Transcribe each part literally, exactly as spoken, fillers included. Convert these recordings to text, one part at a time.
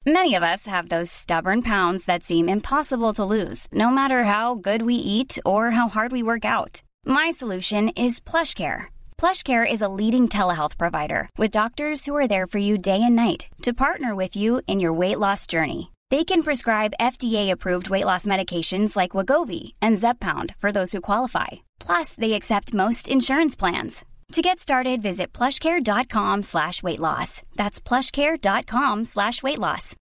Many of us have those stubborn pounds that seem impossible to lose, no matter how good we eat or how hard we work out. My solution is PlushCare. PlushCare is a leading telehealth provider with doctors who are there for you day and night to partner with you in your weight loss journey. They can prescribe F D A-approved weight loss medications like Wegovy and Zepbound for those who qualify. Plus, they accept most insurance plans. To get started, visit plushcare.com slash weight loss. That's plushcare.com slash weight loss.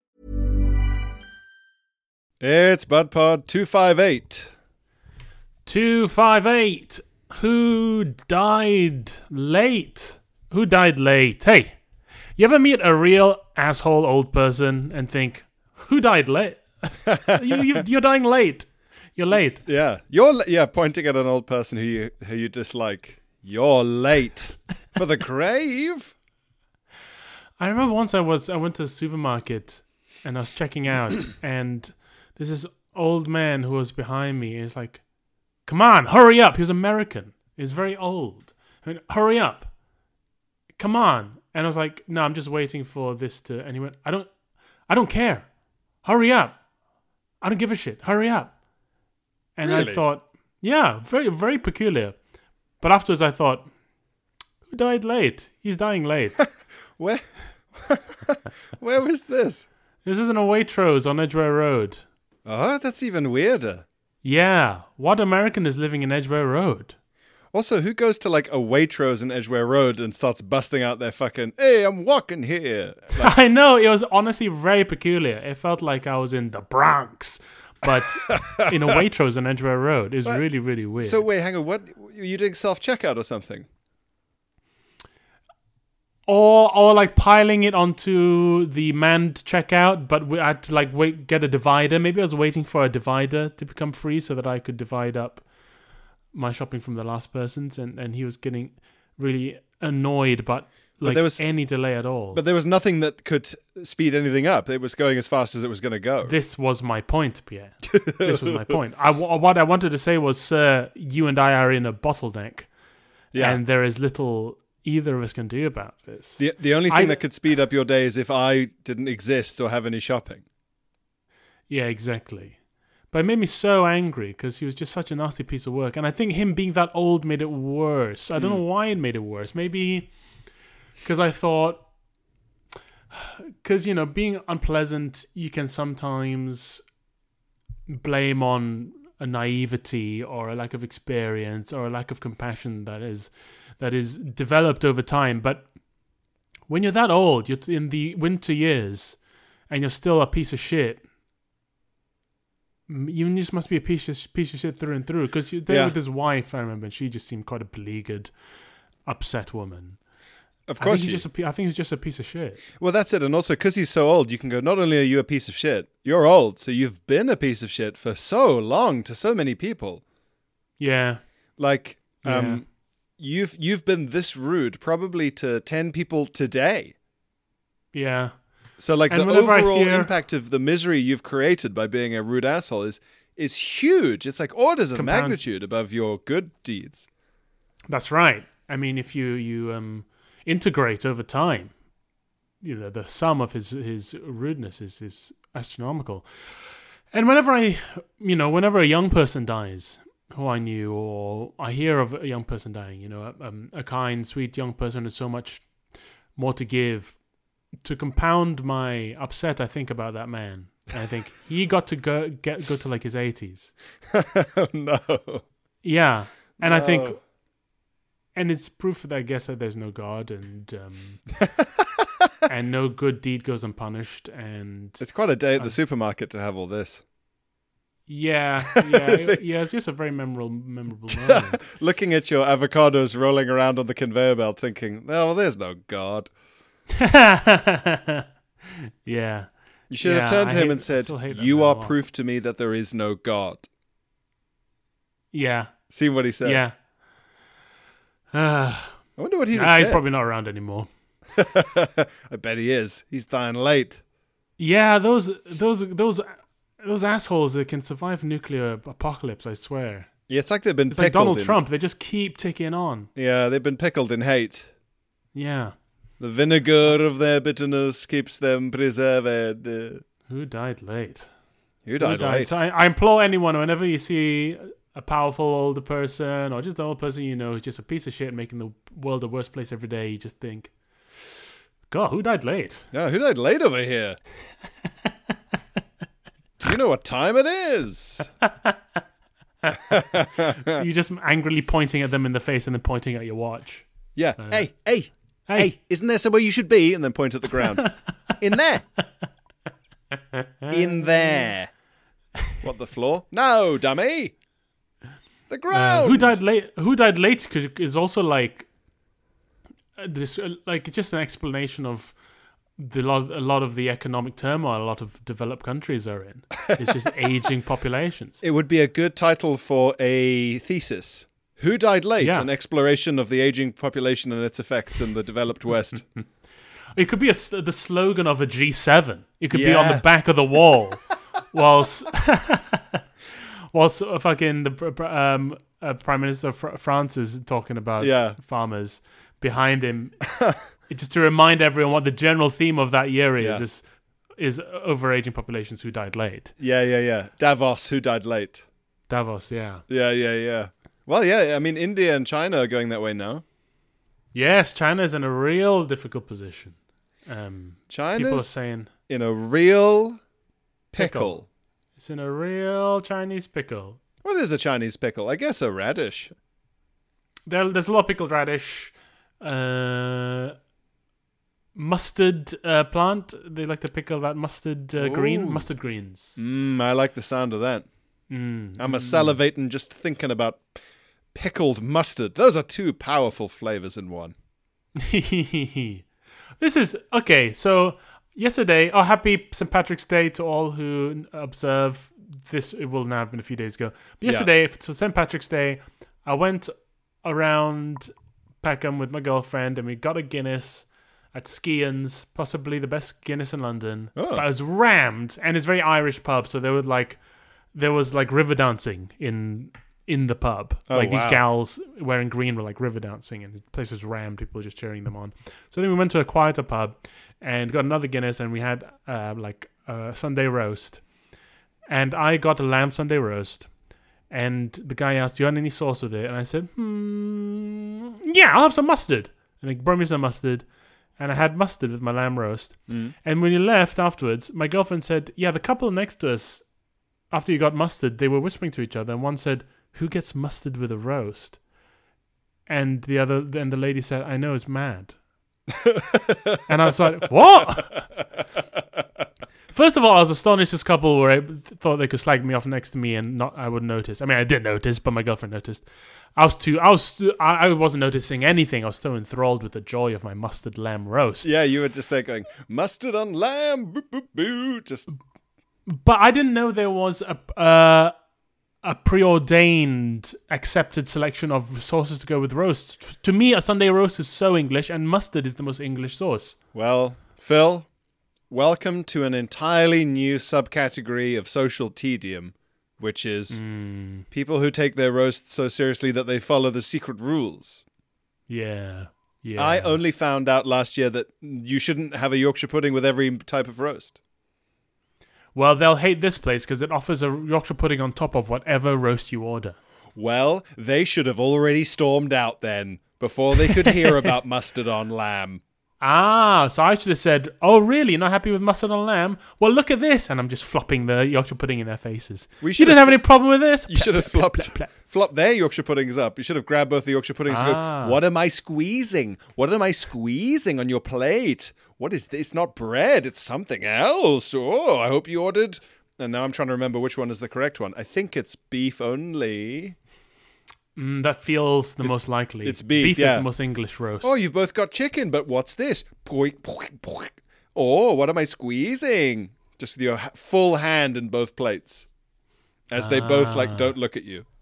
It's BudPod two five eight. two five eight. Who died late? Who died late? Hey, you ever meet a real asshole old person and think, who died late? you, you, you're dying late. You're late. Yeah, you're yeah. Pointing at an old person who you who you dislike. You're late for the grave. I remember once I was I went to a supermarket and I was checking out, and there's this old man who was behind me. And he's like, "Come on, hurry up!" He was American. He was very old. I mean, hurry up! Come on! And I was like, "No, I'm just waiting for this to." And he went, "I don't, I don't care. Hurry up! I don't give a shit. Hurry up!" And really? I thought, yeah, very, very peculiar. But afterwards I thought, who died late? He's dying late. Where Where was this? This is in a Waitrose on Edgware Road. Oh, that's even weirder. Yeah. What American is living in Edgware Road? Also, who goes to like a Waitrose in Edgware Road and starts busting out their fucking, hey, I'm walking here. Like, I know. It was honestly very peculiar. It felt like I was in the Bronx, but in a Waitrose on Edgware Road. It was but, really, really weird. So wait, hang on. What? Were you doing self-checkout or something? Or, or like piling it onto the manned checkout, but we had to like wait, get a divider. Maybe I was waiting for a divider to become free so that I could divide up my shopping from the last person's, and, and he was getting really annoyed about like there was, any delay at all. But there was nothing that could speed anything up. It was going as fast as it was going to go. This was my point, Pierre. This was my point. I, what I wanted to say was, sir, you and I are in a bottleneck, yeah. and there is little either of us can do about this. The the only thing I, that could speed up your day is if I didn't exist or have any shopping. Yeah, exactly. But it made me so angry because he was just such a nasty piece of work. And I think him being that old made it worse. I don't mm. know why it made it worse. Maybe because I thought, because, you know, being unpleasant, you can sometimes blame on a naivety or a lack of experience or a lack of compassion that is that is developed over time. But when you're that old, you're in the winter years, and you're still a piece of shit, you just must be a piece of, piece of shit through and through. Because you're there yeah. with his wife, I remember, and she just seemed quite a beleaguered, upset woman. Of course, I think, he's just a, I think he's just a piece of shit. Well, that's it. And also, because he's so old, you can go, not only are you a piece of shit, you're old, so you've been a piece of shit for so long to so many people. Yeah. Like, yeah. um, you've you've been this rude probably to ten people today. Yeah. So, like, and the overall hear... impact of the misery you've created by being a rude asshole is is huge. It's like orders of Compound. magnitude above your good deeds. That's right. I mean, if you you um, integrate over time, you know, the sum of his his rudeness is is astronomical. And whenever I, you know, whenever a young person dies who I knew, or I hear of a young person dying, you know, um, a kind, sweet young person has so much more to give. To compound my upset, I think about that man. And I think he got to go get go to like his eighties. Oh, no. Yeah. And no. I think, and it's proof that I guess that there's no God, and um, and no good deed goes unpunished. And it's quite a day at the uh, supermarket to have all this. Yeah, yeah, yeah. It's just a very memorable, memorable moment. Looking at your avocados rolling around on the conveyor belt, thinking, "Oh, there's no God." Yeah. You should yeah, have turned to him hate, and said, "You are proof to me that there is no God." Yeah. See what he said. Yeah. Uh, I wonder what he'd have nah, said. He's probably not around anymore. I bet he is. He's dying late. Yeah, those those those those assholes that can survive nuclear apocalypse, I swear. Yeah, it's like they've been it's pickled like Donald in... Trump. They just keep ticking on. Yeah, they've been pickled in hate. Yeah. The vinegar of their bitterness keeps them preserved. Uh, Who died late? Who died, Who died? late? So I, I implore anyone, whenever you see a powerful older person or just an old person you know who's just a piece of shit making the world a worse place every day, you just think, God, who died late? Yeah, who died late over here? Do you know what time it is? You're just angrily pointing at them in the face and then pointing at your watch. Yeah. Uh, hey, hey, Hey, hey, isn't there somewhere you should be? And then point at the ground. In there. In there. What, the floor? No, dummy. The uh, ground. who died late? Who died late? Because is also like uh, this, uh, like it's just an explanation of the lot, a lot of the economic turmoil a lot of developed countries are in. It's just aging populations. It would be a good title for a thesis. Who died late? Yeah. An exploration of the aging population and its effects in the developed West. It could be a, the slogan of a G seven. It could be on Yeah. the back of the wall, whilst whilst uh, fucking the um, uh, Prime Minister of Fr- France is talking about Yeah. farmers behind him, just to remind everyone what the general theme of that year is: Yeah. is is overaging populations who died late. Yeah, yeah, yeah. Davos, who died late. Davos, yeah, Yeah, yeah, yeah. Well, yeah, I mean, India and China are going that way now. yes, China is in a real difficult position. Um, people are China's saying in a real pickle. Pickle. it's in a real Chinese pickle. What is a Chinese pickle? I guess a radish. There, there's a lot of pickled radish, uh, mustard uh, plant. They like to pickle that mustard uh, green, Ooh. mustard greens. Mmm, I like the sound of that. Mm. I'm a salivating just thinking about pickled mustard. Those are two powerful flavors in one. This is okay. So yesterday, oh, happy Saint Patrick's Day to all who observe this. It will now have been a few days ago. But Yeah. yesterday, for Saint Patrick's Day, I went around Peckham with my girlfriend, and we got a Guinness at Skian's, possibly the best Guinness in London. Oh. But I was rammed, and it's a very Irish pub, so there was like there was like river dancing in in the pub. Oh, like wow. these gals wearing green were like river dancing, and the place was rammed. People were just cheering them on. So then we went to a quieter pub and got another Guinness, and we had uh, like a Sunday roast. And I got a lamb Sunday roast. And the guy asked, "Do you want any sauce with it?" And I said, "Hmm, yeah, I'll have some mustard." And he brought me some mustard, and I had mustard with my lamb roast. Mm. And when you left afterwards, my girlfriend said, "Yeah, the couple next to us, after you got mustard, they were whispering to each other, and one said, 'Who gets mustard with a roast?' And the other, then the lady said, 'I know, it's mad.'" And I was like, "What?" First of all, I was astonished this couple were able, thought they could slag me off next to me and not I would notice. I mean, I did notice, but my girlfriend noticed. I was too. I was. I, I wasn't noticing anything. I was so enthralled with the joy of my mustard lamb roast. Yeah, you were just there going, mustard on lamb, boo, boo, boo. Just, But I didn't know there was a uh, a preordained, accepted selection of sauces to go with roast. To me, a Sunday roast is so English, and mustard is the most English sauce. well, Phil, welcome to an entirely new subcategory of social tedium, which is Mm, people who take their roasts so seriously that they follow the secret rules. yeah, yeah. I only found out last year that you shouldn't have a Yorkshire pudding with every type of roast. Well, they'll hate this place because it offers a Yorkshire pudding on top of whatever roast you order. Well, they should have already stormed out then, before they could hear about mustard on lamb. Ah, so I should have said, "Oh, really? Not happy with mustard on lamb? Well, look at this!" And I'm just flopping the Yorkshire pudding in their faces. We You should didn't have- have any problem with this? You should have Plap, plap, flopped, plap, plap. flopped their Yorkshire puddings up. You should have grabbed both the Yorkshire puddings Ah. and go, what am I squeezing? What am I squeezing on your plate? What is this? It's not bread. It's something else. Oh, I hope you ordered... And now I'm trying to remember which one is the correct one. I think it's beef only. Mm, that feels the most likely. it's beef, Beef yeah. is the most English roast. Oh, you've both got chicken, but what's this? Poik, poik, poik. Oh, what am I squeezing? Just with your ha- full hand in both plates. As they both, like, Ah. don't look at you.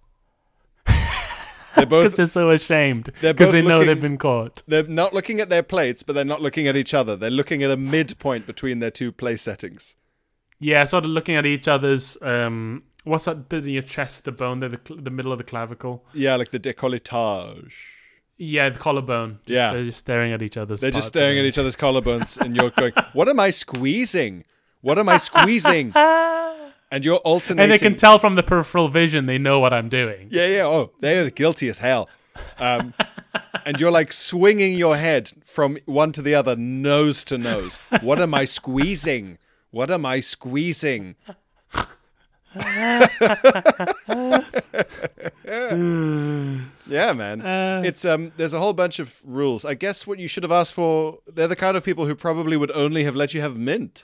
They're Because both... they're so ashamed. They're Because both they know looking- they've been caught. They're not looking at their plates, but they're not looking at each other. They're looking at a midpoint between their two place settings. Yeah, sort of looking at each other's. Um, what's that bit in your chest? The bone there, the cl- the middle of the clavicle. Yeah, like the décolletage. Yeah, the collarbone. Just, Yeah. They're just staring at each other's They're just parts staring of at it. each other's collarbones, and you're going, "What am I squeezing? What am I squeezing?" And you're alternating. And they can tell from the peripheral vision they know what I'm doing. Yeah, yeah. Oh, they are guilty as hell. Um, and you're like swinging your head from one to the other, nose to nose. What am I squeezing? What am I squeezing? Yeah, man. Uh, It's um. There's a whole bunch of rules. I guess what you should have asked for. They're the kind of people who probably would only have let you have mint.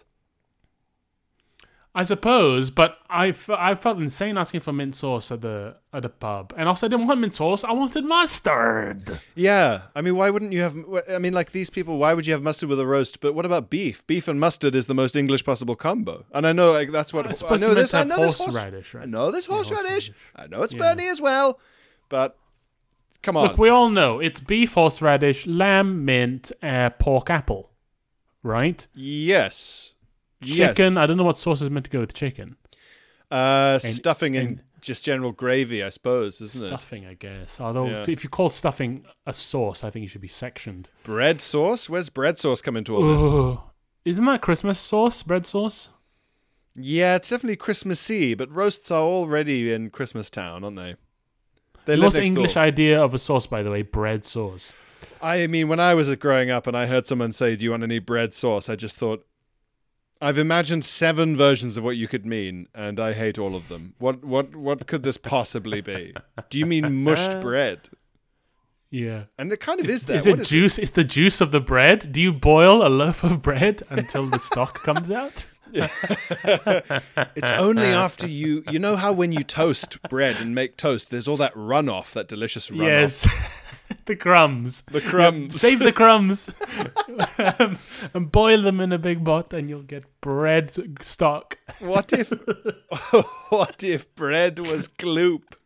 I suppose, but I, f- I felt insane asking for mint sauce at the at the pub. And also I didn't want mint sauce, I wanted mustard. Yeah, I mean, why wouldn't you have? I mean, like these people, why would you have mustard with a roast? But what about beef? Beef and mustard is the most English possible combo, and I know like that's what I I, suppose know. you meant This, to I have know this horse, horseradish, right? I know this Yeah, horseradish. horseradish. I know it's Yeah. Bernie as well, but come on. Look, we all know it's beef, horseradish, lamb, mint, uh, pork, apple, right? yes, Chicken. yes. I don't know what sauce is meant to go with chicken. Uh, stuffing and, and- just general gravy, I suppose, isn't it? Stuffing, I guess. Although Yeah. if you call stuffing a sauce, I think you should be sectioned. Bread sauce? Where's bread sauce come into all this? Ooh. Isn't that Christmas sauce? Bread sauce? Yeah, it's definitely Christmassy, but roasts are already in Christmas Town, aren't they? They The live most next English door. idea of a sauce, by the way, bread sauce. I mean, when I was growing up and I heard someone say, "Do you want any bread sauce?" I just thought, I've imagined seven versions of what you could mean, and I hate all of them. What what what could this possibly be? Do you mean mushed bread? Yeah. And it kind of is that. Is What it juice? It's the juice of the bread? Do you boil a loaf of bread until the stock comes out? It's only after you, you know how when you toast bread and make toast, there's all that runoff, that delicious runoff. Yes. The crumbs. The crumbs. Save the crumbs um, and boil them in a big pot, and you'll get bread stock. What if, what if bread was gloop?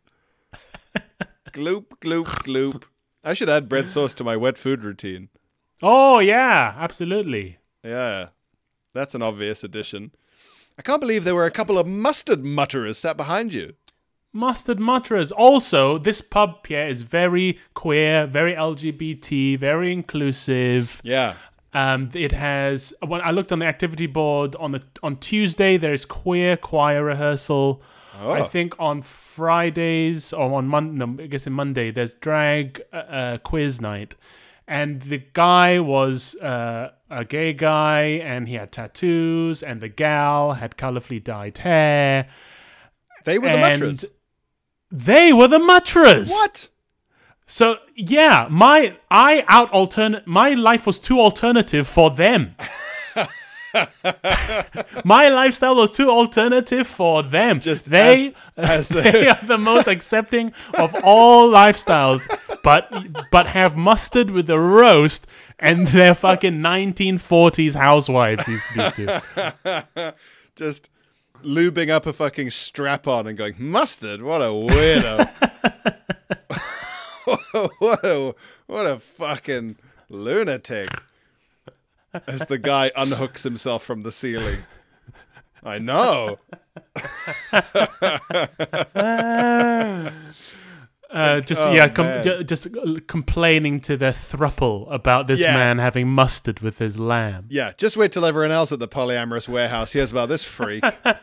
Gloop, gloop, gloop. I should add bread sauce to my wet food routine. Oh yeah, absolutely. Yeah, that's an obvious addition. I can't believe there were a couple of mustard mutterers sat behind you. Mustard mutterers. Also, this pub, Pierre, is very queer, very L G B T, very inclusive. Yeah. Um, it has. When I looked on the activity board on the on Tuesday, there's queer choir rehearsal. Oh. I think on Fridays or on Monday, no, I guess in Monday, there's drag uh, uh, quiz night, and the guy was uh, a gay guy, and he had tattoos, and the gal had colorfully dyed hair. They were the and mutterers. They were the mutterers. What? So yeah, my I out alternate. My life was too alternative for them. My lifestyle was too alternative for them. Just they, as- as the- they are the most accepting of all lifestyles, but but have mustard with the roast, and they're fucking nineteen forties housewives. These, these two. Just lubing up a fucking strap on and going, mustard? What a weirdo. what a what a fucking lunatic. As the guy unhooks himself from the ceiling. I know. Uh, just Oh, yeah, com- man. ju- just complaining to their thruple about this Yeah. man having mustard with his lamb. Yeah, just wait till everyone else at the polyamorous warehouse hears about this freak.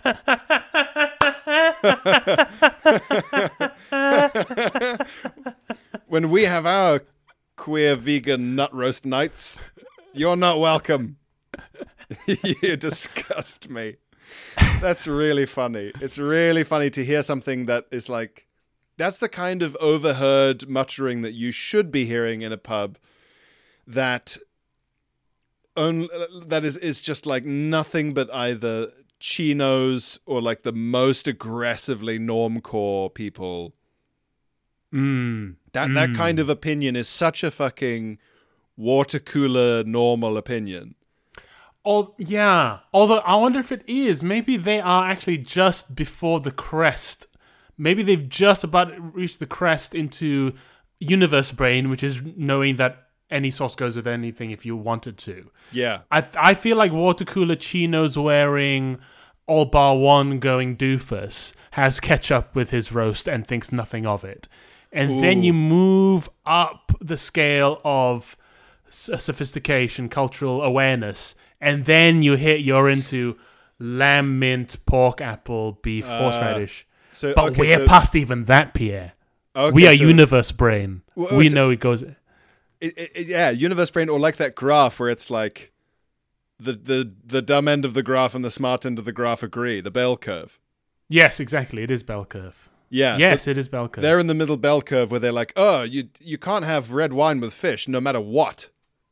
When we have our queer vegan nut roast nights, you're not welcome. You disgust me. That's really funny. It's really funny to hear something that is like, that's the kind of overheard muttering that you should be hearing in a pub that only, that is, is just like nothing but either chinos or like the most aggressively normcore people. Mm. That that kind of opinion is such a fucking water cooler normal opinion. Oh yeah. Although I wonder if it is. Maybe they are actually just before the crest. Maybe they've just about reached the crest into universe brain, which is knowing that any sauce goes with anything if you wanted to. Yeah. I I feel like water cooler chinos wearing all bar one going doofus has ketchup with his roast and thinks nothing of it. and then Ooh. you move up the scale of s- sophistication, cultural awareness, and then you hit you're into lamb, mint, pork, apple, beef, Uh, horseradish. So, But okay, we're so, past even that, Pierre. okay, we are so universe brain. Well, we it's- know it goes. It, it, it- yeah, universe brain, or like that graph where it's like the, the the dumb end of the graph and the smart end of the graph agree, the bell curve. Yes, exactly. It is bell curve. Yeah. yes, so it is bell curve. they're in the middle bell curve where they're like, oh, you you can't have red wine with fish no matter what.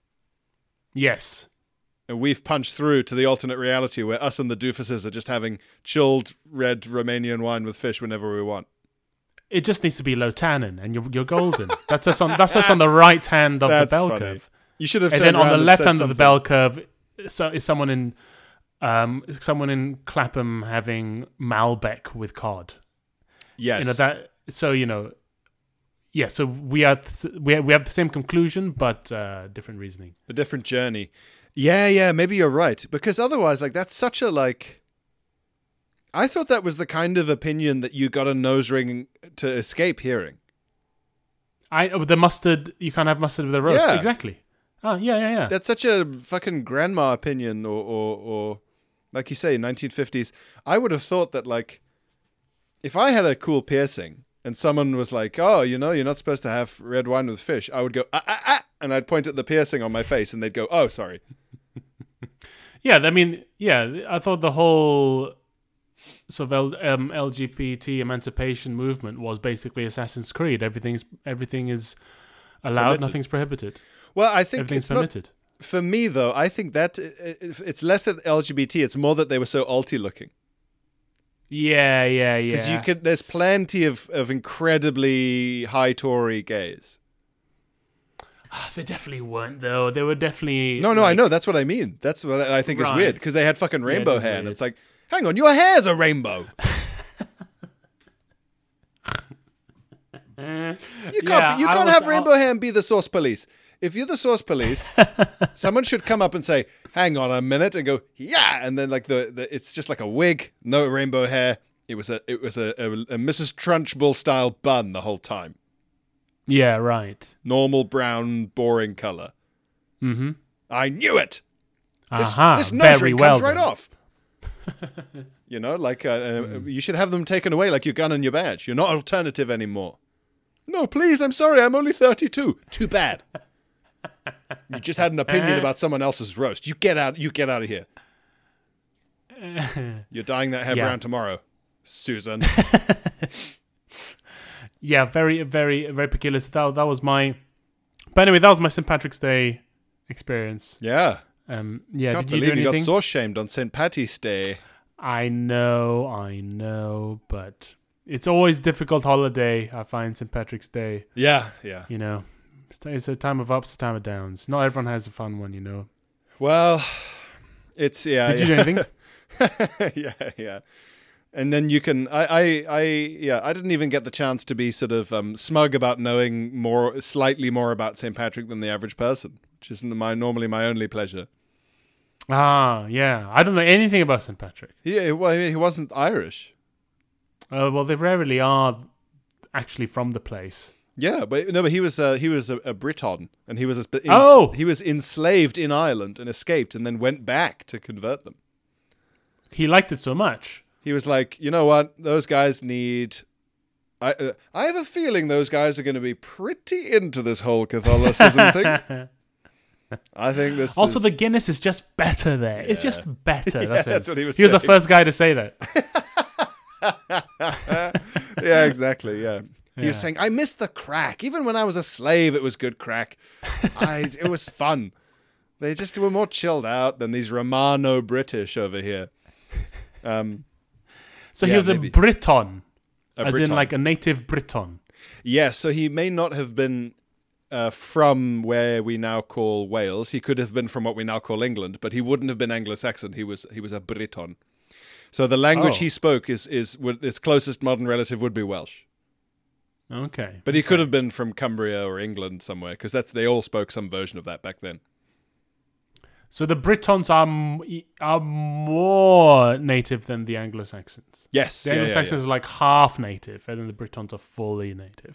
Yes. And we've punched through to the alternate reality where us and the doofuses are just having chilled red Romanian wine with fish whenever we want. It just needs to be low tannin, and you're you're golden. That's us on that's us on the right hand of That's the bell funny. curve, You should have and turned then on around the and left said hand of the something. bell curve, so is someone in um someone in Clapham having Malbec with cod. Yes. You know that. So you know, yeah. So we are th- we we have the same conclusion, but uh, different reasoning. A different journey. Yeah, yeah, maybe you're right. Because otherwise, like, that's such a, like... I thought that was the kind of opinion that you got a nose ring to escape hearing. I oh, the mustard. You can't have mustard with a roast. Yeah. Exactly. Oh yeah, yeah, yeah. That's such a fucking grandma opinion, or, or, or like you say, nineteen fifties. I would have thought that, like, if I had a cool piercing and someone was like, oh, you know, you're not supposed to have red wine with fish, I would go, ah, ah, ah, and I'd point at the piercing on my face and they'd go, oh, sorry. Yeah, I mean, yeah, I thought the whole sort of L, um, L G B T emancipation movement was basically Assassin's Creed. Everything's everything is allowed, Permitted. nothing's prohibited. Well, I think Everything's it's not, permitted. for me, though, I think that it- it's less than L G B T. It's more that they were so alty looking. Yeah, yeah, yeah. Because you could, there's plenty of, of incredibly high Tory gays. They definitely weren't, though. They were definitely No, no, I like- know. That's what I mean. That's what I think is Right. weird. Because they had fucking rainbow it is hair. And weird. it's like, hang on, your hair's a rainbow. You can't, Yeah, be, you I can't was- have rainbow hair and be the source police. If you're the source police, someone should come up and say, hang on a minute, and go, yeah. And then like the, the it's just like a wig, no rainbow hair. It was a it was a, a, a Missus Trunchbull style bun the whole time. Yeah, right. Normal brown, boring color. Mm-hmm. I knew it. This, Aha, this nose very ring well comes right done. off. You know, like uh, uh, you should have them taken away like your gun and your badge. You're not alternative anymore. No, please, I'm sorry, I'm only thirty-two. Too bad. You just had an opinion about someone else's roast. You get out. You get out of here. You're dyeing that hair Yeah. brown tomorrow, Susan. Yeah, very, very, very peculiar. So that, that was my... But anyway, that was my Saint Patrick's Day experience. Yeah. Um, yeah, Can't did you do believe you got anything? sauce shamed on Saint Patty's Day. I know, I know, but it's always a difficult holiday, I find, Saint Patrick's Day. Yeah, yeah. You know, it's, it's a time of ups, a time of downs. Not everyone has a fun one, you know. Well, it's yeah. Did you yeah. do anything? yeah, yeah. And then you can, I, I, I, yeah, I didn't even get the chance to be sort of um, smug about knowing more, slightly more about Saint Patrick than the average person, which isn't my normally my only pleasure. Ah, yeah. I don't know anything about Saint Patrick. Yeah, well, I mean, he wasn't Irish. Uh, well, they rarely are actually from the place. Yeah, but no, but he was uh, he was a, a Briton, and he was a, ins- Oh! he was enslaved in Ireland and escaped, and then went back to convert them. He liked it so much. He was like, you know what? Those guys need. I uh, I have a feeling those guys are going to be pretty into this whole Catholicism thing. I think this. Also, is... the Guinness is just better there. It's just better. Yeah, That's, it. that's what he was He was the saying. first guy to say that. Yeah, exactly. Yeah. He was Yeah. saying, I miss the crack. Even when I was a slave, it was good crack. I, it was fun. They just were more chilled out than these Romano British over here. Um, So Yeah, he was maybe. a Briton, a as Briton. in like a native Briton. Yes, so he may not have been uh, from where we now call Wales. He could have been from what we now call England, but he wouldn't have been Anglo-Saxon. He was he was a Briton. So the language Oh. he spoke is is would, his closest modern relative would be Welsh. Okay. But he could have been from Cumbria or England somewhere, because that's they all spoke some version of that back then. So the Britons are m- are more native than the Anglo-Saxons. Yes, The yeah, yeah, Anglo-Saxons yeah. are like half native, and then the Britons are fully native.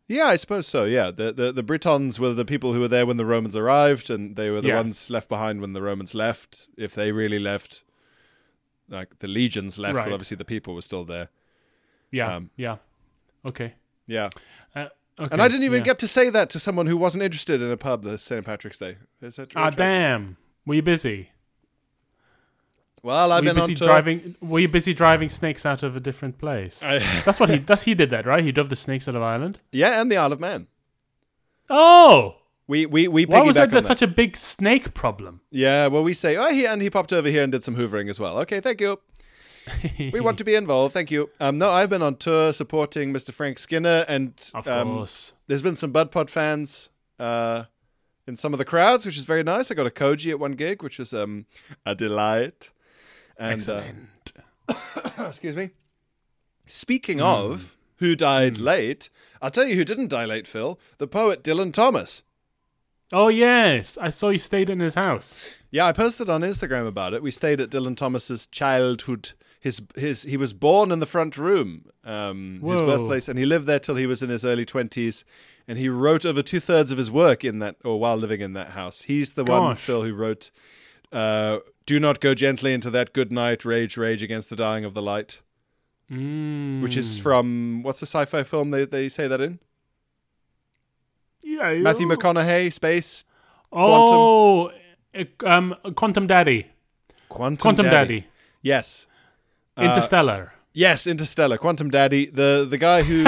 Yeah, I suppose so. Yeah, the, the the Britons were the people who were there when the Romans arrived, and they were the Yeah. ones left behind when the Romans left. If they really left, like the legions left, Right. but obviously the people were still there. Yeah, Um, yeah. Okay. Yeah, Uh, okay. and I didn't even yeah. get to say that to someone who wasn't interested in a pub this Saint Patrick's Day. Is that Ah, tragic? damn. Were you busy? Well, I've Were you been busy on tour. driving? Were you busy driving snakes out of a different place? I- That's what he. That's he did that, right? He drove the snakes out of Ireland. yeah, and the Isle of Man. Oh, We we we why was piggyback that, on that that. such a big snake problem? Yeah, well, we say, oh, he and he popped over here and did some hoovering as well. Okay, thank you. We want to be involved. Thank you. Um, no, I've been on tour supporting Mister Frank Skinner, and Of um, course. there's been some Bud Pod fans uh, in some of the crowds, which is very nice. I got a Koji at one gig, which was um, a delight. And uh, Excellent. excuse me. Speaking of who died late, I'll tell you who didn't die late, Phil. The poet Dylan Thomas. Oh yes, I saw you stayed in his house. Yeah, I posted on Instagram about it. We stayed at Dylan Thomas's childhood. His his he was born in the front room, um, his Whoa. birthplace, and he lived there till he was in his early twenties. And he wrote over two thirds of his work in that, or while living in that house. He's the one, Gosh. Phil, who wrote, uh, "Do not go gently into that good night, rage, rage against the dying of the light," Mm. which is from what's the sci-fi film they they say that in? yeah, Matthew you- McConaughey, space, Oh, uh, um, Quantum Daddy, Quantum, Quantum Daddy, Yes. Uh, Interstellar. Yes, Interstellar, Quantum Daddy, the the guy who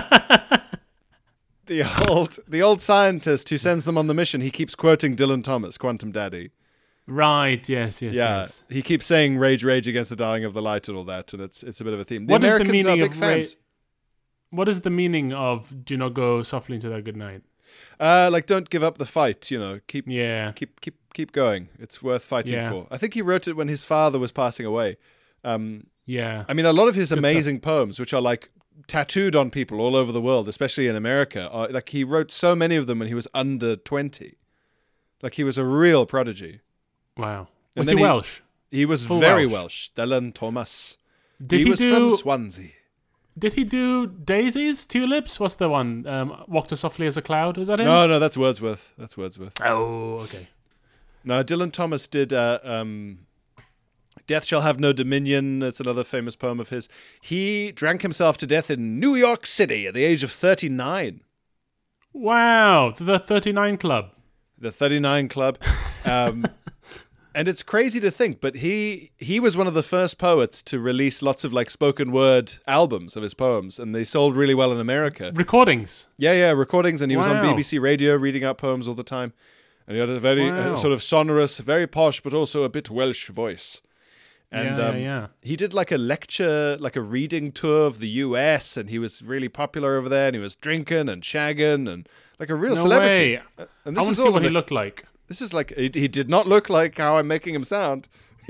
the old the old scientist who sends them on the mission. He keeps quoting Dylan Thomas, Quantum Daddy. Right. Yes. Yes. Yeah, Yes. he keeps saying "rage, rage against the dying of the light" and all that, and it's it's a bit of a theme. The What is the Americans are meaning big of ra- fans. What is the meaning of "Do not go softly into that good night"? Uh, like, don't give up the fight. You know, keep Yeah. keep keep keep going. It's worth fighting Yeah. for. I think he wrote it when his father was passing away. Um, Yeah. I mean, a lot of his Good amazing poems, which are like tattooed on people all over the world, especially in America, are like he wrote so many of them when he was under twenty. Like he was a real prodigy. Wow. And Was then he he- Welsh? He was Full very Welsh. Welsh. Dylan Thomas. Did he, he, was do? from Swansea. Did he do daisies, tulips? What's the one? Um, Walked as softly as a cloud. Is that it? No, no, that's Wordsworth. That's Wordsworth. Oh, okay. No, Dylan Thomas did uh, um, Death Shall Have No Dominion. That's another famous poem of his. He drank himself to death in New York City at the age of thirty-nine. Wow. The thirty-nine Club. The thirty-nine Club. Um, and it's crazy to think, but he he was one of the first poets to release lots of like spoken word albums of his poems, and they sold really well in America. Recordings. Yeah, yeah, recordings, and he was on Wow. B B C Radio reading out poems all the time. And he had a very Wow. uh, sort of sonorous, very posh, but also a bit Welsh voice. And yeah, um, yeah, yeah. he did like a lecture, like a reading tour of the U S, and he was really popular over there, and he was drinking and shagging and like a real No celebrity. way. Uh, And I this want is to see all what in he the- looked like. This is like, he, he did not look like how I'm making him sound.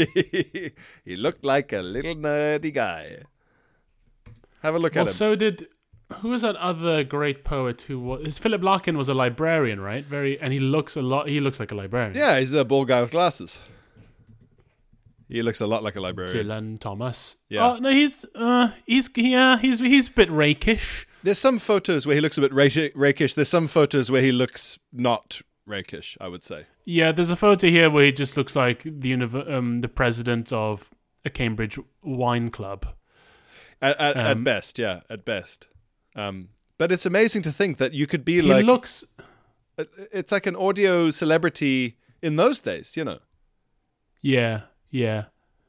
He looked like a little nerdy guy. Have a look Well, at him. so did. Who was that other great poet who was? Is Philip Larkin was a librarian, right? Very, and he looks a lot. He looks like a librarian. Yeah, he's a bald guy with glasses. He looks a lot like a librarian. Dylan Thomas. Yeah. Oh no, he's uh, he's yeah, he's he's a bit rakish. There's some photos where he looks a bit raki- rakish. There's some photos where he looks not rakish, I would say. Yeah, there's a photo here where he just looks like the univ- um the president of a Cambridge wine club. At, at, at Um, best, yeah, at best. Um, but it's amazing to think that you could be He like, looks. it's like an audio celebrity in those days, you know. Yeah, yeah.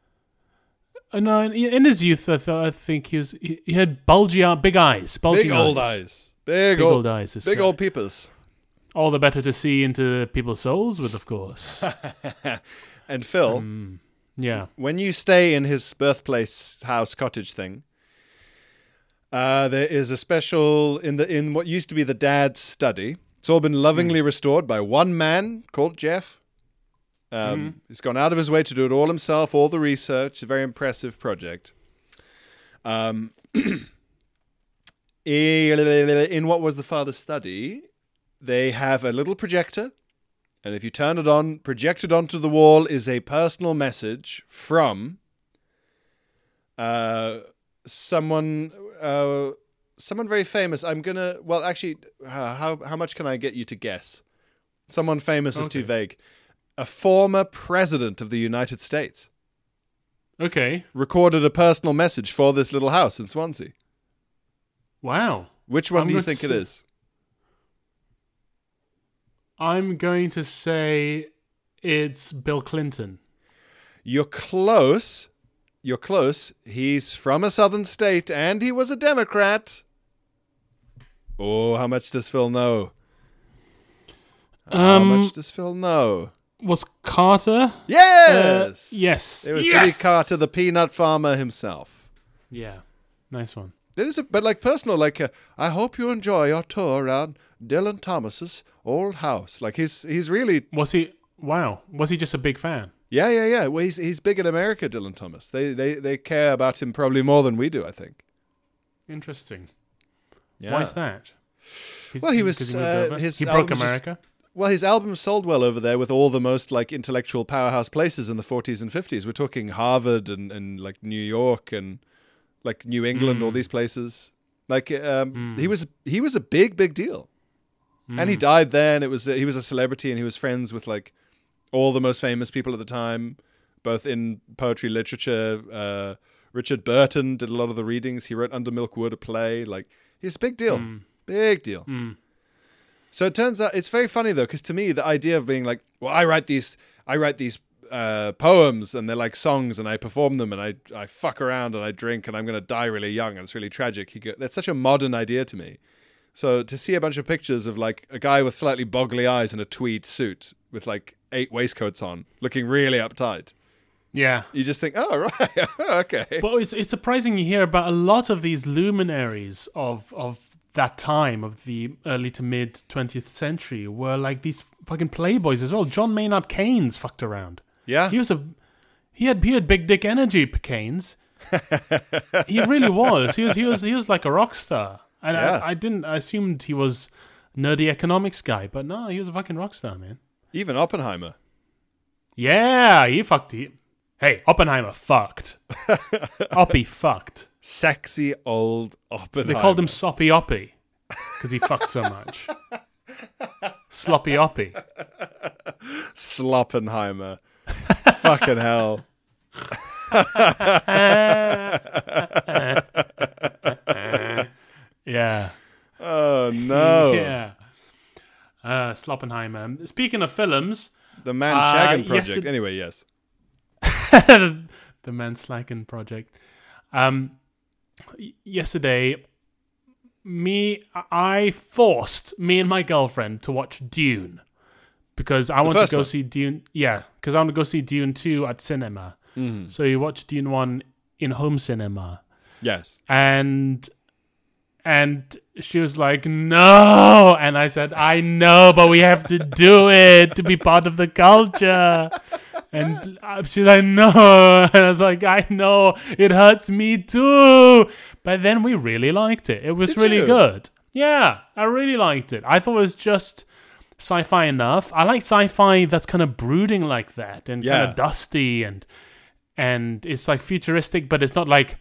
Uh, no, in, in his youth, I thought I think he was he, he had bulgy, eye- big eyes, bulging Big old eyes. Big, Big old, old eyes. this Big guy. old peepers. All the better to see into people's souls with, of course. And Phil, Um, yeah. when you stay in his birthplace house cottage thing, uh, there is a special in the in what used to be the dad's study. It's all been lovingly restored by one man called Jeff. Um, He's gone out of his way to do it all himself, all the research. A very impressive project. Um, in what was the father's study, they have a little projector. And if you turn it on, projected onto the wall is a personal message from uh, someone uh, someone very famous. I'm gonna. Well, actually, uh, how how much can I get you to guess? Someone famous is Okay. too vague. A former president of the United States Okay. recorded a personal message for this little house in Swansea. Wow. Which one I'm do you going to think it say- is? I'm going to say it's Bill Clinton. You're close. You're close. He's from a southern state, and he was a Democrat. Oh, how much does Phil know? How Um, much does Phil know? Was Carter? Yes! Uh, yes. It was Yes! Jimmy Carter, the peanut farmer himself. Yeah. Nice one. It is a, but like personal, like, uh, I hope you enjoy your tour around Dylan Thomas's old house. Like, he's he's really, Was he? Wow. Was he just a big fan? yeah, yeah, yeah. Well, he's, he's big in America, Dylan Thomas. They, they, they care about him probably more than we do, I think. Interesting. Yeah. Why is that? Well, he was, 'Cause he, moved uh, over? his he broke albums just- America. Well, his albums sold well over there with all the most like intellectual powerhouse places in the forties and fifties. We're talking Harvard and, and like New York and like New England, all these places. Like um, he was he was a big big deal, and he died then. It was he was a celebrity, and he was friends with like all the most famous people at the time, both in poetry, literature. Uh, Richard Burton did a lot of the readings. He wrote Under Milk Wood, a play. Like he's a big deal, big deal. So it turns out it's very funny though, because to me the idea of being like, well, I write these, I write these uh, poems, and they're like songs, and I perform them, and I I fuck around and I drink, and I'm gonna die really young, and it's really tragic. You go, that's such a modern idea to me. So to see a bunch of pictures of like a guy with slightly boggly eyes in a tweed suit with like eight waistcoats on, looking really uptight, Yeah. you just think, oh right, okay, But it's it's surprising you hear about a lot of these luminaries of of that time of the early to mid twentieth century were like these fucking playboys as well. John Maynard Keynes fucked around. yeah, He was a he had he had big dick energy, Keynes. He really was. He was he was he was like a rock star. And Yeah. I, I didn't I assumed he was nerdy economics guy, but no, he was a fucking rock star, man. even Oppenheimer. Yeah, he fucked he, Hey, Oppenheimer fucked. Oppie fucked. Sexy old Oppenheimer. They called him Soppy Oppie because he fucked so much. Sloppy Oppie. Sloppenheimer. Fucking hell. Yeah. Oh no. Yeah. Uh, Sloppenheimer. Speaking of films, The Man Uh, Shaggin' yes, Project. it- Anyway, yes. the Manslacken Project. Um, y- yesterday, me, I forced me and my girlfriend to watch Dune because I want to first go one? see Dune. Yeah, because I want to go see Dune two at cinema. Mm-hmm. So you watch Dune one in home cinema, Yes. and and she was like, "No," and I said, "I know, but we have to do it to be part of the culture." And she's like, "No," and I was like, "I know, it hurts me too." But then we really liked it. It was Did really you? good. Yeah, I really liked it. I thought it was just sci-fi enough. I like sci-fi that's kind of brooding like that and kind Yeah. of dusty and and it's like futuristic, but it's not like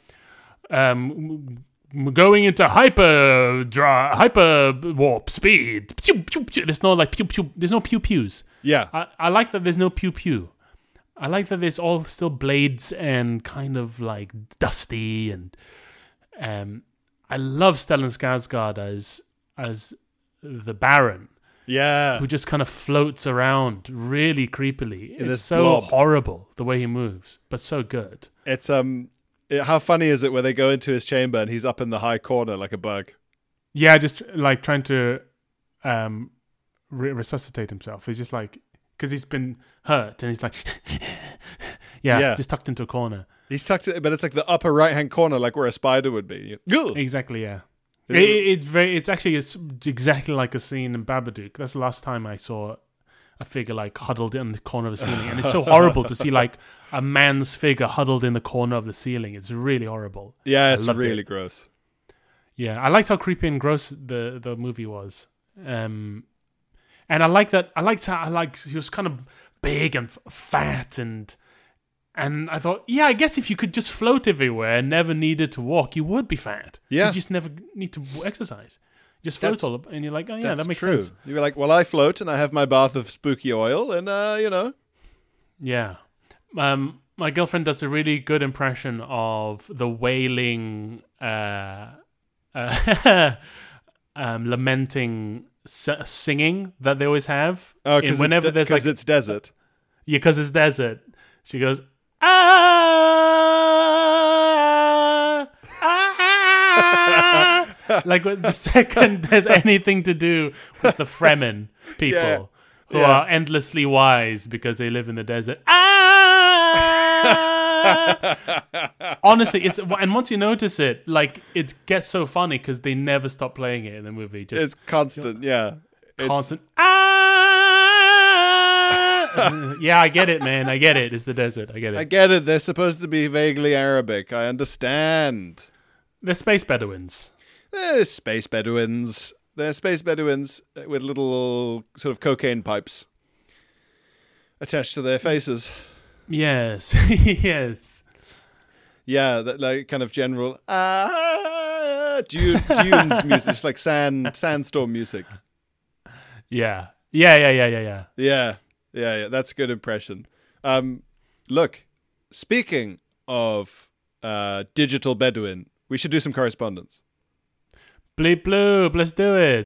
um going into hyper dra- hyper warp speed. Pew, pew, pew. There's no like pew pew. There's no pew pews. Yeah. I, I like that there's no pew pew. I like that there's all still blades and kind of like dusty and um. I love Stellan Skarsgård as as the Baron, Yeah. who just kind of floats around really creepily. In It's this so blob. horrible the way he moves, but so good. It's um it- how funny is it when they go into his chamber and he's up in the high corner like a bug? Yeah, just like trying to um, re- resuscitate himself. He's just like, because he's been hurt and he's like, yeah, Yeah. just tucked into a corner. He's tucked it, but it's like the upper right hand corner, like where a spider would be. Ugh. Exactly, yeah. It, Is it- it- it's very. It's actually it's exactly like a scene in Babadook. That's the last time I saw a figure like huddled in the corner of the ceiling, and it's so horrible to see like a man's figure huddled in the corner of the ceiling. It's really horrible. Yeah, I it's loved really it. gross. Yeah, I liked how creepy and gross the the movie was, um, and I like that. I liked how I like he was kind of big and f- fat and And I thought, yeah, I guess if you could just float everywhere and never needed to walk, you would be fat. Yeah. You just never need to exercise. Just float That's- all up, and you're like, oh yeah, That's that makes true. sense. You're like, well, I float and I have my bath of spooky oil, and uh, you know. Yeah. Um, my girlfriend does a really good impression of the wailing, uh, uh, um, lamenting s- singing that they always have. Oh, In- because whenever it's, de- there's 'cause like, it's desert. yeah, because it's desert. She goes, ah, ah, like with the second there's anything to do with the Fremen people Yeah. who Yeah. are endlessly wise because they live in the desert. Ah! Honestly, it's and once you notice it, like it gets so funny because they never stop playing it in the movie. Just It's constant, yeah. It's, constant. Ah! Yeah, I get it, man. I get it. It's the desert. I get it. I get it. They're supposed to be vaguely Arabic. I understand. They're space Bedouins. They're space Bedouins. They're space Bedouins with little sort of cocaine pipes attached to their faces. Yes, yes. Yeah, that like kind of general ah dune, dunes music, just like sand sandstorm music. Yeah, yeah, yeah, yeah, yeah, yeah. Yeah, yeah, yeah. That's a good impression. Um, look, speaking of uh, digital Bedouin, we should do some correspondence. Bleep bloop, let's do it.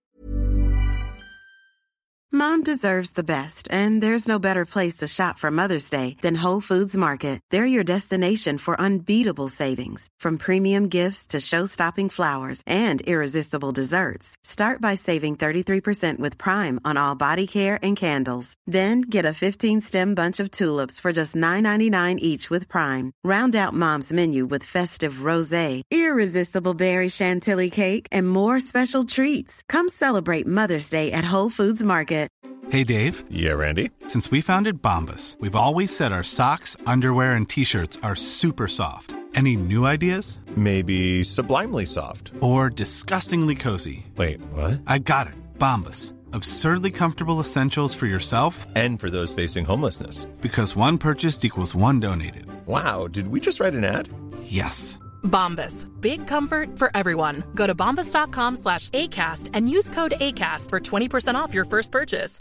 Mom deserves the best, and there's no better place to shop for Mother's Day than Whole Foods Market. They're your destination for unbeatable savings, from premium gifts to show-stopping flowers and irresistible desserts. Start by saving thirty-three percent with Prime on all body care and candles. Then get a fifteen-stem bunch of tulips for just nine ninety-nine each with Prime. Round out Mom's menu with festive rosé, irresistible berry chantilly cake, and more special treats. Come celebrate Mother's Day at Whole Foods Market. Hey, Dave. Yeah, Randy. Since we founded Bombas, we've always said our socks, underwear, and T-shirts are super soft. Any new ideas? Maybe sublimely soft. Or disgustingly cozy? Wait, what? I got it. Bombas. Absurdly comfortable essentials for yourself And for those facing homelessness. because one purchased equals one donated. Wow, did we just write an ad? Yes. Bombas. Big comfort for everyone. Go to bombas.com slash ACAST and use code ACAST for twenty percent off your first purchase.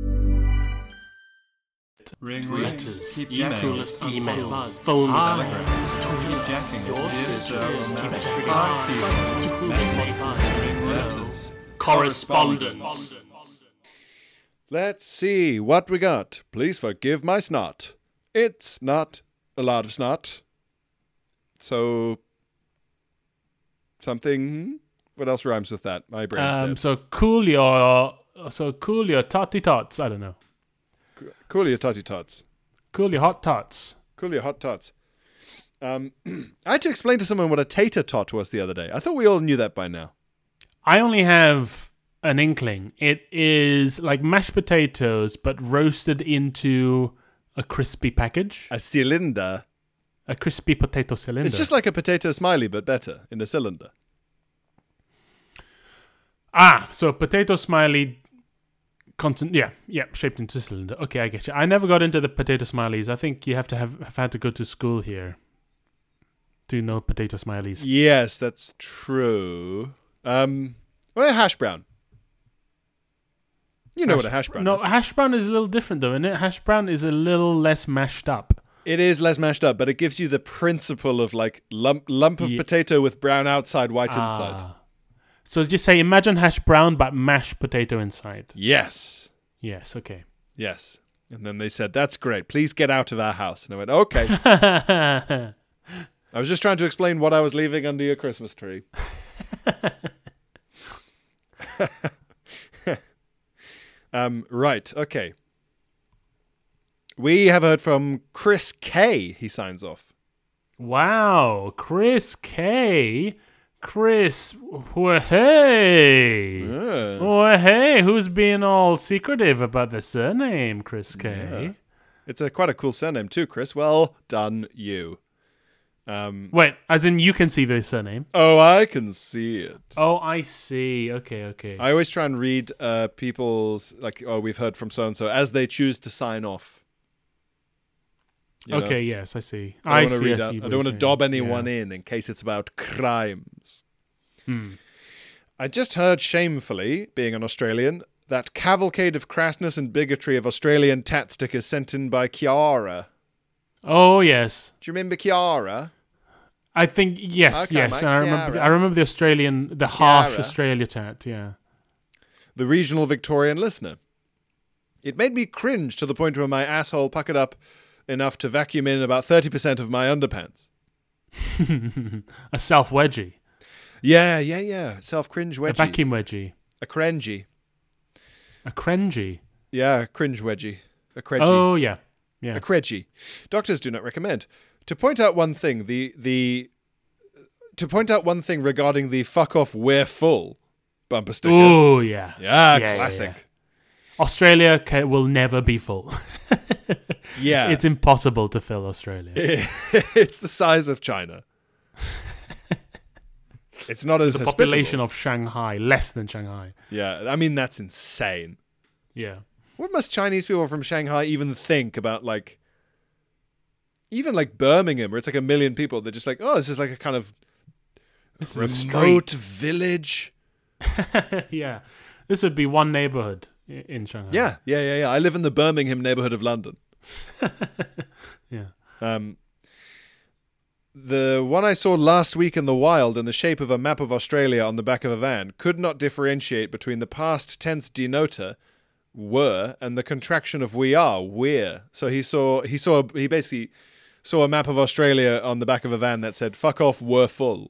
Ring letters, emails, emails, phone calls, correspondence. Let's see what we got. Please forgive my snot. It's not a lot of snot. So, something. What else rhymes with that? My brain's Um, dead. so cool your, so cool your totty tots. I don't know. Cool your totty tots. Cool your hot tots. Cool your hot tots. Um, I had to explain to someone what a tater tot was the other day. I thought we all knew that by now. I only have an inkling. It is like mashed potatoes, but roasted into a crispy package. A cylinder. A crispy potato cylinder. It's just like a potato smiley, but better, in a cylinder. Ah, so potato smiley, constant, yeah, yeah, shaped into a cylinder. Okay, I get you. I never got into the potato smileys. I think you have to have, have had to go to school here to know potato smileys. Yes, that's true. Um, well, a hash brown. You know Hash- what a hash brown no, is. hash brown is a little different though, isn't it? Hash brown is a little less mashed up. It is less mashed up, but it gives you the principle of like lump lump of Ye- potato with brown outside, white inside. Ah. So just say, imagine hash brown, but mashed potato inside. Yes. Yes, okay. Yes. And then they said, that's great. Please get out of our house. And I went, okay. I was just trying to explain what I was leaving under your Christmas tree. um, right. Okay. We have heard from Chris K. He signs off. Wow, Chris K. Chris, well, hey. Yeah. Well, hey, who's being all secretive about the surname, Chris K? Yeah. It's a quite a cool surname too, Chris. Well done, you. Um, Wait, as in you can see the surname? oh, I can see it. Oh, I see. Okay, okay. I always try and read uh, people's, like, oh, we've heard from so-and-so, as they choose to sign off. You know? Okay, yes, I see. I I, don't want to see. read I, out. see I what don't want you're to saying. dob anyone Yeah. in in case it's about crimes. Hmm. I just heard shamefully, being an Australian, that cavalcade of crassness and bigotry of Australian tat stickers sent in by Kiara. Oh yes, Do you remember Kiara? I think yes, Okay, yes. mate, And I remember. Kiara. I remember the Australian, the harsh Kiara. Australia tat. Yeah. The regional Victorian listener. It made me cringe to the point where my asshole puckered up enough to vacuum in about thirty percent of my underpants. A self wedgie, Yeah, yeah, yeah. Self-cringe wedgie. a vacuum wedgie, A cringy. a crengy. Yeah, a cringe wedgie. A credgy. Oh yeah, yeah. A credgy. Doctors do not recommend. To point out one thing, the the to point out one thing regarding the fuck off we're full bumper sticker. Oh yeah. Yeah, yeah, classic. yeah. Australia ca- will never be full. Yeah. It's impossible to fill Australia. It's the size of China. It's not as The hospitable. population of Shanghai, less than Shanghai. Yeah, I mean that's insane. Yeah. What must Chinese people from Shanghai even think about, like, even like Birmingham, where it's like a million people? They're just like, oh, this is like a kind of This is a remote village. street. Yeah. This would be one neighborhood i- in Shanghai. Yeah, yeah, yeah, yeah. I live in the Birmingham neighborhood of London. Yeah. Um, the one I saw last week in the wild in the shape of a map of Australia on the back of a van could not differentiate between the past tense denoter, were, and the contraction of we are, we're. So he saw, he saw, he basically saw a map of Australia on the back of a van that said, fuck off, we're full.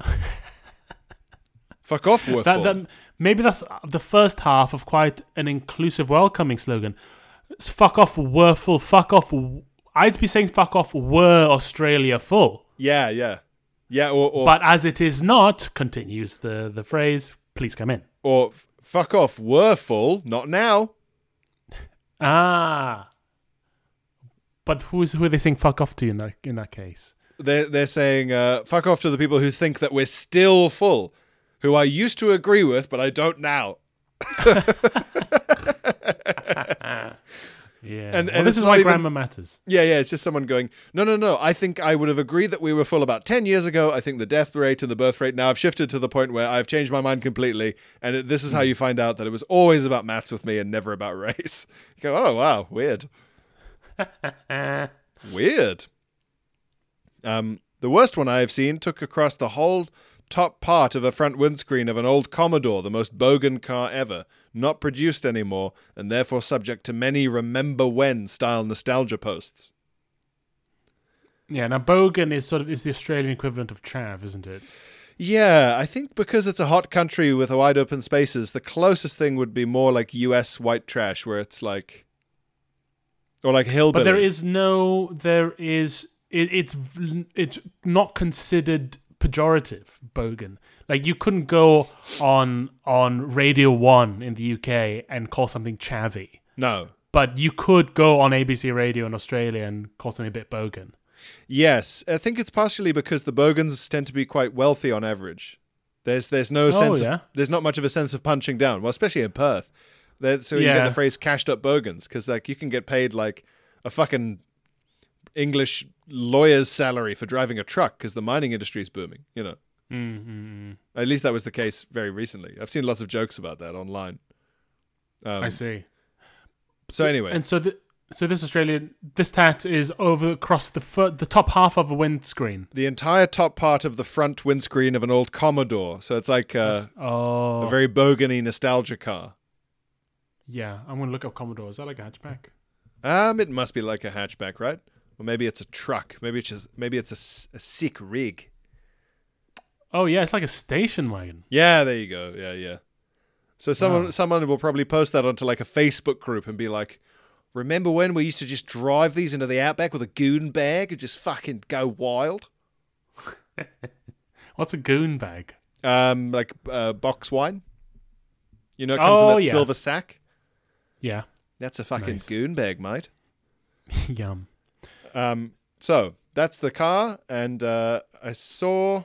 Fuck off, we're That, full. that, maybe that's the first half of quite an inclusive, welcoming slogan. It's fuck off, we're full. Fuck off. w- I'd be saying fuck off, were Australia full. Yeah, yeah. Yeah, or, or, But as it is not, continues the, the phrase, please come in. or f- fuck off, we're full, not now. Ah. But who's who are they saying fuck off to in that in that case? They're, they're saying, uh, fuck off to the people who think that we're still full, who I used to agree with, but I don't now. Yeah. And- well, and this it's is not why even- grammar matters. Yeah, yeah, it's just someone going, no, no, no, I think I would have agreed that we were full about ten years ago. I think the death rate and the birth rate now have shifted to the point where I've changed my mind completely. And it, this is how you find out that it was always about maths with me and never about race. You go, oh, wow, weird. Weird. Um, the worst one I have seen took across the whole top part of a front windscreen of an old Commodore, the most bogan car ever, not produced anymore, and therefore subject to many remember when style nostalgia posts. Yeah, now bogan is sort of is the Australian equivalent of chav, isn't it? Yeah, I think because it's a hot country with wide open spaces, the closest thing would be more like U S white trash, where it's like, or like hillbilly. But there is no, there is, it, it's it's not considered pejorative, bogan. Like you couldn't go on on Radio One in the U K and call something chavvy, No. but you could go on A B C Radio in Australia and call something a bit bogan. Yes, I think it's partially because the bogans tend to be quite wealthy on average. There's there's no Oh, sense yeah? of, there's not much of a sense of punching down. Well, especially in Perth. There, so you get Yeah. the phrase cashed up bogans because like you can get paid like a fucking English lawyer's salary for driving a truck because the mining industry is booming, you know. Mm-hmm. At least that was the case very recently. I've seen lots of jokes about that online. Um, I see. So anyway, And so the, so this Australian, this tat is over across the fir- the top half of a windscreen. the entire top part of the front windscreen of an old Commodore. So it's like uh, Oh, a very bogany nostalgia car. yeah. I'm gonna look up Commodore. Is that like a hatchback? Um, it must be like a hatchback, right? Or maybe it's a truck. Maybe it's just, maybe it's a, s- a sick rig. Oh yeah, it's like a station wagon. Yeah, there you go. Yeah, yeah. So someone Wow. someone will probably post that onto like a Facebook group and be like, "Remember when we used to just drive these into the outback with a goon bag and just fucking go wild?" What's a goon bag? Um, like uh, box wine. You know, it comes Oh, in that yeah. silver sack. Yeah. That's a fucking Nice. goon bag, mate. Yum. Um, so that's the car, and uh, I saw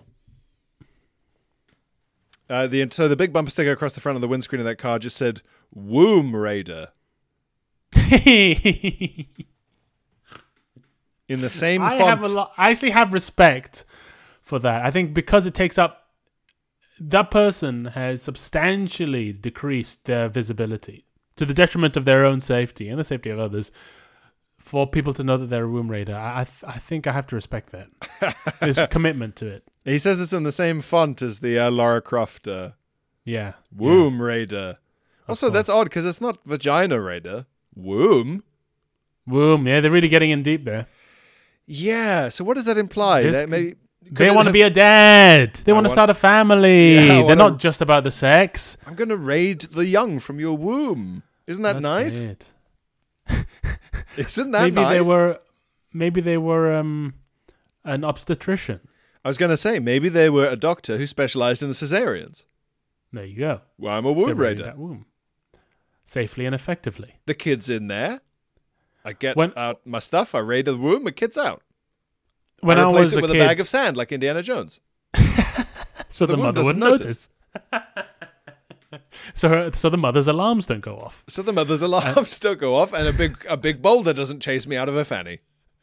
uh, the so the big bumper sticker across the front of the windscreen of that car just said "Womb Raider." in the same I font. have a lot. I actually have respect for that. I think because it takes up that person has substantially decreased their visibility to the detriment of their own safety and the safety of others. For people to know that they're a womb raider, I I, th- I think I have to respect that. There's a commitment to it. He says it's in the same font as the uh, Lara Croft uh, Yeah. womb raider. Also, course. that's odd because it's not vagina raider. Womb. Womb. Yeah, they're really getting in deep there. Yeah. So what does that imply? This- That maybe They want to be a dad. They I want to want- start a family. Yeah, I They're wanna- not just about the sex. I'm going to raid the young from your womb. Isn't that That's nice? it. Isn't that maybe nice? they were. Maybe they were um, an obstetrician. I was going to say maybe they were a doctor who specialized in the cesareans. There you go. Well, I'm a They're womb raiding raider. that womb safely and effectively. The kid's in there. I get When- out my stuff. I raid the womb. The kid's out. When I I, replace was it a with kid, a bag of sand like Indiana Jones. so the the, womb mother doesn't wouldn't notice. notice. so her, so the mother's alarms don't go off. So the mother's alarms don't go off, and a big a big boulder doesn't chase me out of her fanny.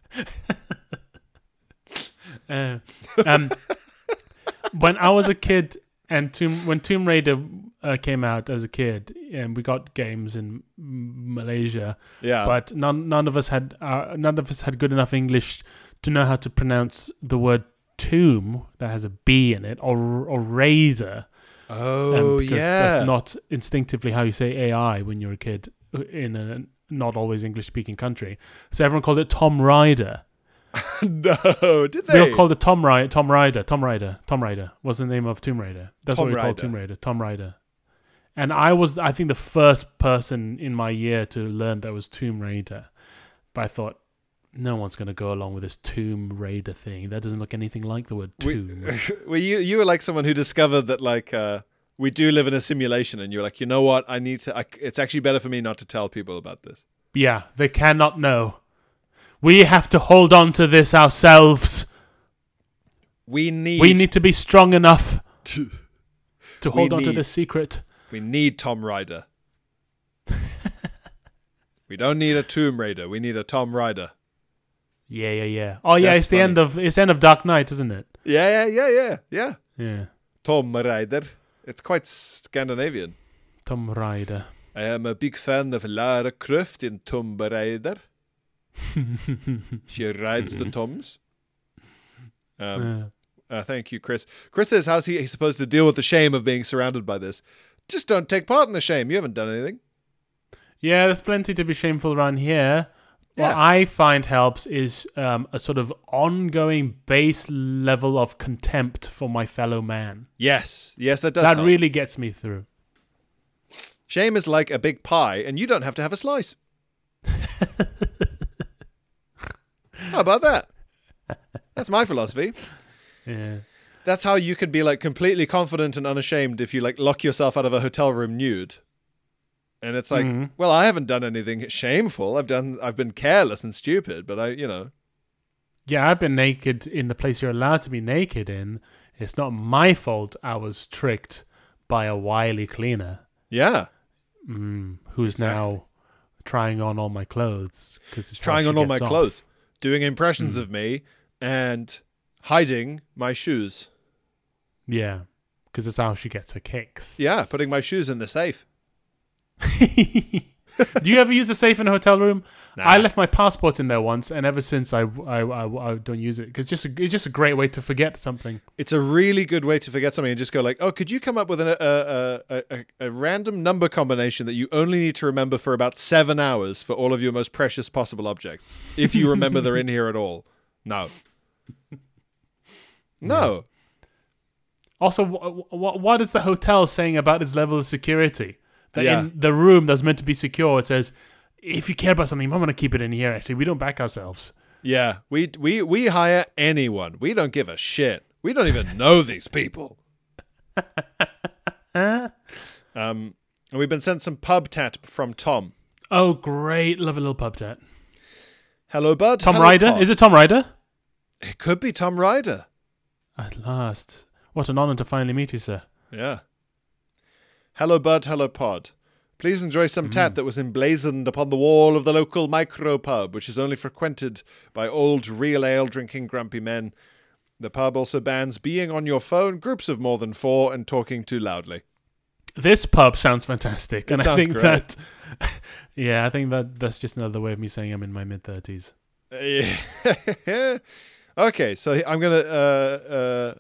Uh, um, when I was a kid, and Tomb, when Tomb Raider uh, came out as a kid, and we got games in M- Malaysia, Yeah. but none none of us had uh, none of us had good enough English to know how to pronounce the word tomb that has a B in it, or or raider. Oh um, because yeah. that's not instinctively how you say A I when you're a kid in a not always English speaking country. So everyone called it Tom Rider. No, did We they? all called it Tom Rider. Tom Rider. Tom Rider. Tom Rider was the name of Tomb Raider. That's Tom what we called Raider. Tomb Raider. Tom Rider. And I was, I think, the first person in my year to learn that was Tomb Raider. But I thought, no one's going to go along with this Tomb Raider thing. That doesn't look anything like the word We- tomb. well, you you were like someone who discovered that like uh, we do live in a simulation, and you're like, you know what? I need to. I, it's actually better for me not to tell people about this. Yeah, they cannot know. We have to hold on to this ourselves. We need. We need to be strong enough to. to hold on to need- this secret. We need Tom Rider. We don't need a Tomb Raider. We need a Tom Rider. Yeah, yeah, yeah. Oh, yeah, That's it's the funny. end of it's the end of Dark Knight, isn't it? Yeah, yeah, yeah, yeah, yeah. Yeah. Tom Rider. It's quite Scandinavian. Tom Rider. I am a big fan of Lara Croft in Tomb Raider. She rides the toms. Um, Uh, uh, thank you, Chris. Chris says, how's he he's supposed to deal with the shame of being surrounded by this? Just don't take part in the shame. You haven't done anything. yeah, there's plenty to be shameful around here. What Yeah. I find helps is um, a sort of ongoing base level of contempt for my fellow man. Yes. Yes, that does That help. really gets me through. Shame is like a big pie, and you don't have to have a slice. How about that? That's my philosophy. Yeah. That's how you can be like completely confident and unashamed if you like lock yourself out of a hotel room nude. And it's like, Mhm. well, I haven't done anything shameful. I've done, I've been careless and stupid, but I, you know, Yeah, I've been naked in the place you're allowed to be naked in. It's not my fault I was tricked by a wily cleaner yeah, mm, who's Exactly. now trying on all my clothes. Cause it's how trying she on all my gets off. clothes, doing impressions of me, and hiding my shoes. Yeah, because it's how she gets her kicks. Yeah, putting my shoes in the safe. Do you ever use a safe in a hotel room? Nah. I left my passport in there once, and ever since I, I, I, I don't use it because just a, it's just a great way to forget something. It's a really good way to forget something and just go like, oh, could you come up with an, a, a, a, a random number combination that you only need to remember for about seven hours for all of your most precious possible objects? If you remember they're in here at all. No. No. Also, wh- wh- what is the hotel saying about its level of security? That Yeah. in the room that's meant to be secure, it says, if you care about something, you might want to keep it in here. Actually, we don't back ourselves. Yeah, we, we, we hire anyone. We don't give a shit. We don't even know these people. Um, and we've been sent some pub tat from Tom. Oh, great. Love a little pub tat. Hello, bud. Tom Hello, Ryder? pod. Is it Tom Ryder? It could be Tom Ryder. At last. What an honor to finally meet you, sir. Yeah. Hello, bud. Hello, pod. Please enjoy some tat that was emblazoned upon the wall of the local micro pub, which is only frequented by old real ale drinking grumpy men. The pub also bans being on your phone, groups of more than four, and talking too loudly. This pub sounds fantastic, It and sounds I think great. that, yeah, I think that that's just another way of me saying I'm in my mid thirties. Yeah. Okay, so I'm gonna. Uh,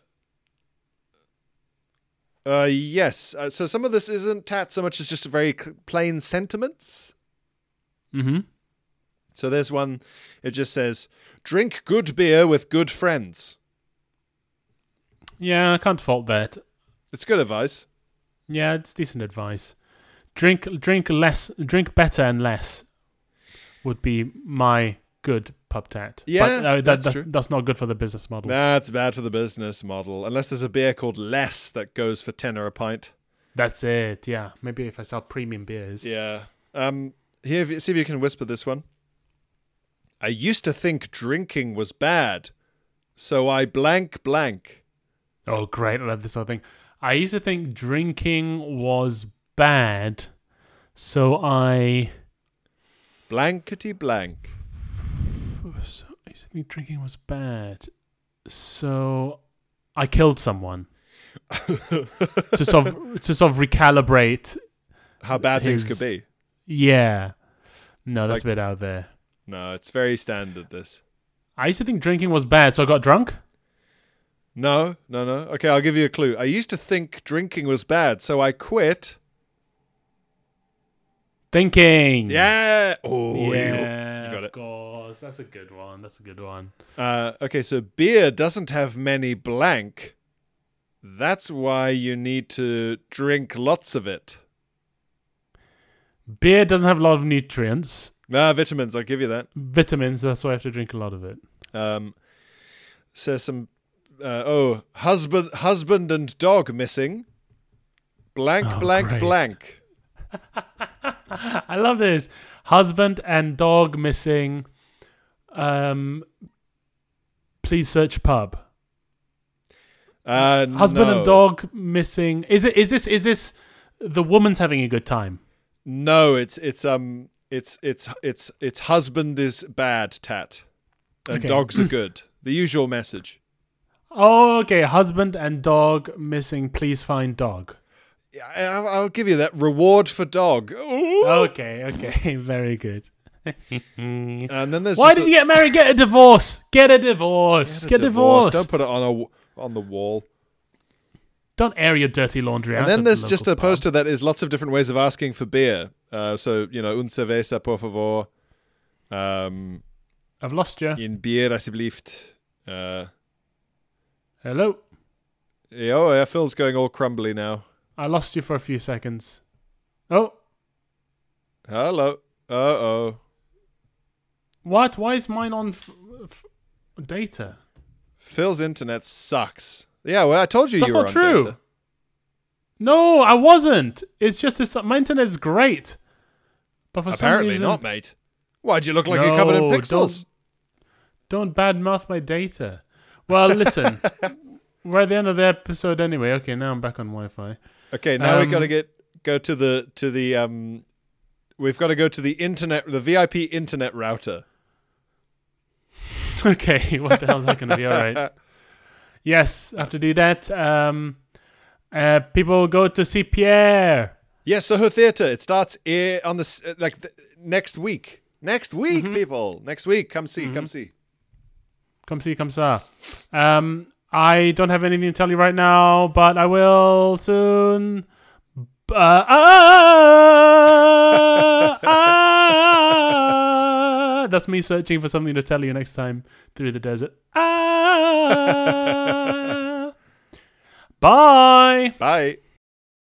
uh, uh, yes. Uh, so some of this isn't tat so much as just very c- plain sentiments. Mm-hmm. So there's one. It just says, "Drink good beer with good friends." Yeah, I can't fault that. It's good advice. Yeah, it's decent advice. Drink, drink less, drink better and less would be my good pub tat. Yeah, but, uh, that, that's that's true. that's not good for the business model. That's bad for the business model, unless there's a beer called Less that goes for tenner a pint. That's it. Yeah, maybe if I sell premium beers. Yeah. Um. Here, if you- see if you can whisper this one. I used to think drinking was bad, so I blank blank. Oh, great! I love this whole thing. I used to think drinking was bad, so I. Blankety blank. So I used to think drinking was bad, so I killed someone to sort of to sort of recalibrate. How bad things His- could be. Yeah, no, that's Like- a bit out there. No, it's very standard, this. I used to think drinking was bad, so I got drunk. No, no, no. Okay, I'll give you a clue. I used to think drinking was bad, so I quit. Thinking. Yeah. Oh, you- yeah, you got of it. course. That's a good one. That's a good one. Uh, okay, so beer doesn't have many blank. That's why you need to drink lots of it. Beer doesn't have a lot of nutrients, Ah, vitamins, I'll give you that. vitamins. That's why I have to drink a lot of it. Um, says some, uh, oh, husband, husband and dog missing. Blank, Oh, blank, great. blank. I love this. Husband and dog missing. Um, please search pub. Uh, Husband no. and dog missing. Is it? Is this? Is this? The woman's having a good time. No, it's it's um it's it's it's it's husband is bad tat, and Okay. dogs are good. The usual message. Oh, okay. Husband and dog missing. Please find dog. Yeah, I- I'll, I'll give you that. Reward for dog. Ooh. Okay. Okay. Very good. And then there's Why just did a- you get married? Get a divorce. Get a divorce. Get a Get, divorce. divorced. Don't put it on a w- on the wall. Don't air your dirty laundry out. And then at there's the just a local pub. poster that is lots of different ways of asking for beer. Uh, so you know, un cerveza por favor. Um, I've lost you. in beer alsjeblieft. Uh, Hello. yeah, oh yeah, Phil's going all crumbly now. I lost you for a few seconds. Oh, Hello. Uh oh. what? Why is mine on f- f- data? Phil's internet sucks. Yeah, well, I told you That's you were not on true. data. No, I wasn't. It's just this. My internet is great, but for Apparently some reason, not, mate. Why'd you look like you're covered in No, pixels? Don't badmouth my data. Well, listen, we're at the end of the episode anyway. Okay, now I'm back on Wi-Fi. Okay, now we Um, got to get go to the to the um. We've got to go to the internet, the V I P internet router. Okay, what the hell is that going to be? All right. Yes, I have to do that. Um, uh, people go to see Pierre. Yes, Soho Theatre. It starts eh, on the s- uh, like the, next week. Next week, Mm-hmm. people. Next week, come see, come see. Come see, come saw. Um, I don't have anything to tell you right now, but I will soon. Uh, ah, ah, that's me searching for something to tell you next time through the desert. Ah, bye. Bye.